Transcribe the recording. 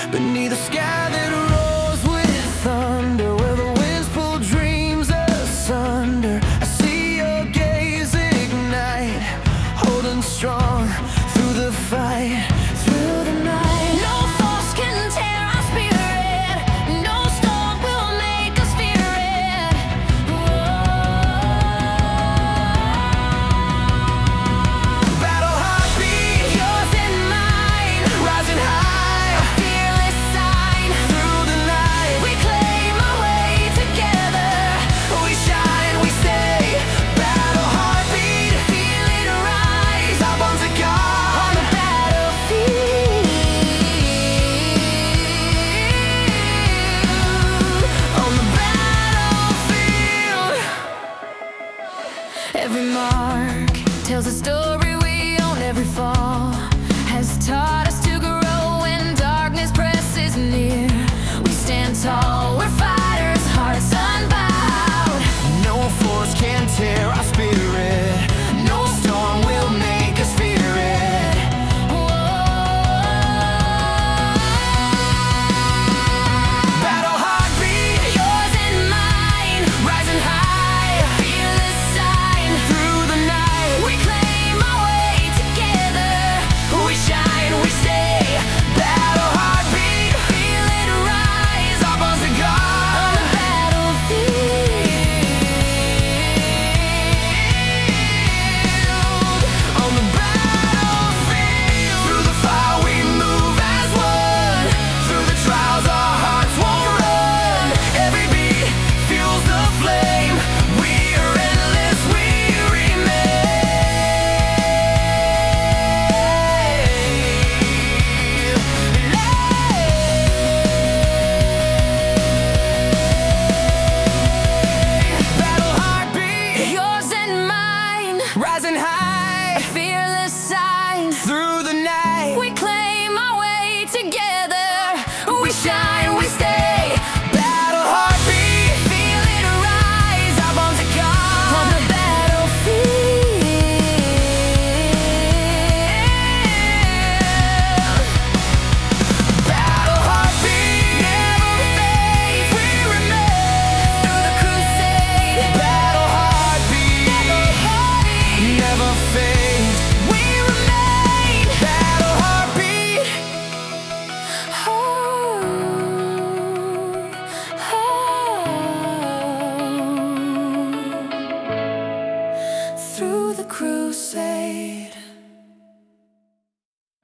beneath the sky that roars with thunder, where the winds pull dreams asunder. I see your gaze ignite, holding strong through the fight, through the night. No force can tear our spirit, no storm will make us fear it. Battle heartbeat, Yours and mine, rising high a fearless sign. through the night. We claim our way together, We shine, we stay. Battle heartbeat, feel it rise our bones are gone. on the battlefield. On the battlefield. Every mark tells a story we own. Every fall has taught us to grow. When darkness presses near, we stand tall. We're fighters, hearts unbowed. No force can tear our spirit, no storm will make us fear it. Battle heartbeat, Yours and mine, rising high fearless sign. through the night. We claim our way together, We shine, we stay. Battle heartbeat, feel it rise our bones are on gone. the battlefield. On the battlefield, through the fire we move as one. Through the trials our hearts won't run. Every beat fuels the flame. We are endless, we remain. Battle heartbeat, Yours and mine, rising high a fearless sign. through the night. We claim our way together. We shine, we stay. Battle heartbeat, Feel it rise our bones are gone. on the battlefield. Battle heartbeat, Never fade, we remain through the crusade. battle heartbeat, never fades. We remain. Battle heartbeat, Through the crusade.